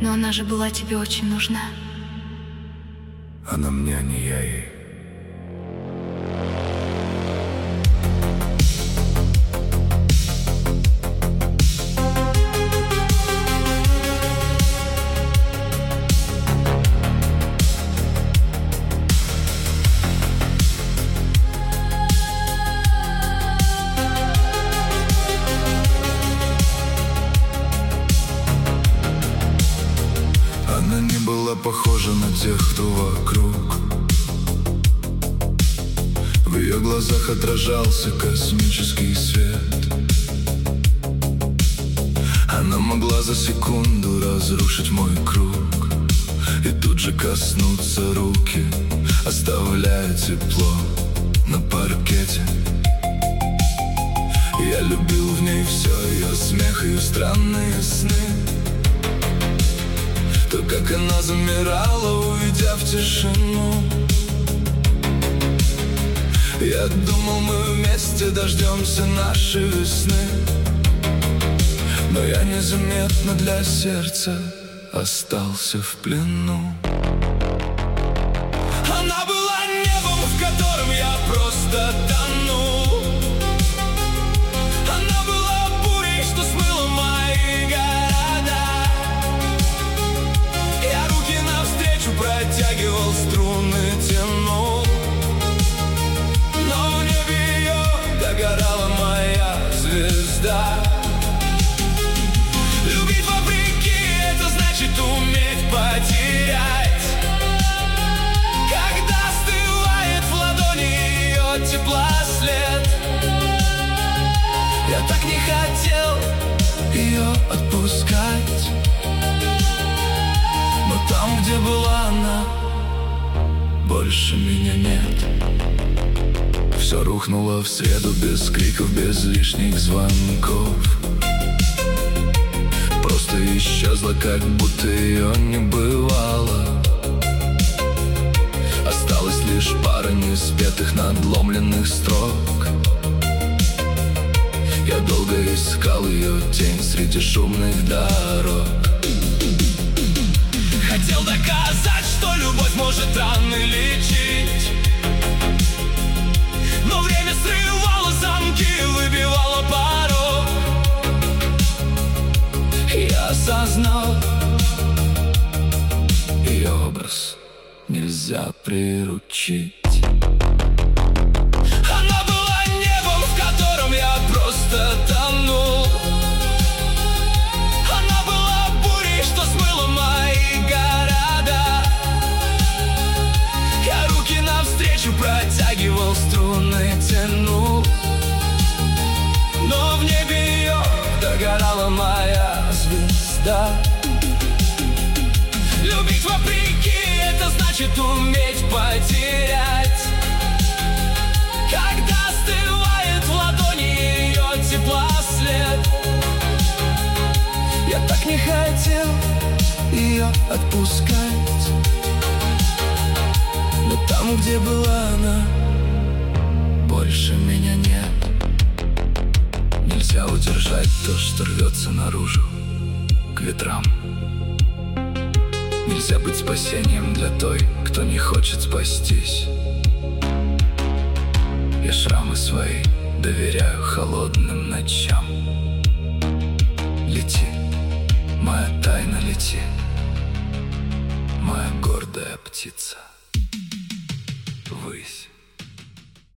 Но она же была тебе очень нужна. Она мне, а не я ей. Она не была похожа на тех, кто вокруг. В ее глазах отражался космический свет. Она могла за секунду разрушить мой круг и тут же коснуться руки, оставляя тепло на паркете. Я любил в ней все, ее смех, ее странные сны. То, как она замирала, уйдя в тишину. Я думал, мы вместе дождемся нашей весны, но я незаметно для сердца остался в плену. Она была небом, в котором я просто тонул. Она была бурей, что смыла мои города. Я руки навстречу протягивал, струны тянул, но в небе ее догорала моя звезда. Любить вопреки — это значит уметь потерять. Когда остывает в ладони ее тепла след, я так не хотел ее отпускать. Но там, где была она, больше меня нет. Все рухнуло в среду без криков, без лишних звонков. Просто исчезла, как будто ее не бывало. Осталась лишь пара неспетых, надломленных строк. Я долго искал ее тень среди шумных дорог. Хотел доказать, что любовь может раны лечить, но время срывало замки, выбивало порог. Я осознал, ее образ нельзя приручить. Она была небом, в котором я просто тонул. Она была бурей, что смыла мои города. Я руки навстречу протягивал, струны тянул, но в небе ее догорала моя звезда. Любить вопреки — это значит уметь потерять. Когда остывает в ладони ее тепла след, я так не хотел ее отпускать. Но там, где была она, больше меня нет. Нельзя удержать то, что рвется наружу к ветрам. Нельзя быть спасением для той, кто не хочет спастись. Я шрамы свои доверяю холодным ночам. Лети, моя тайна, лети, моя гордая птица, ввысь.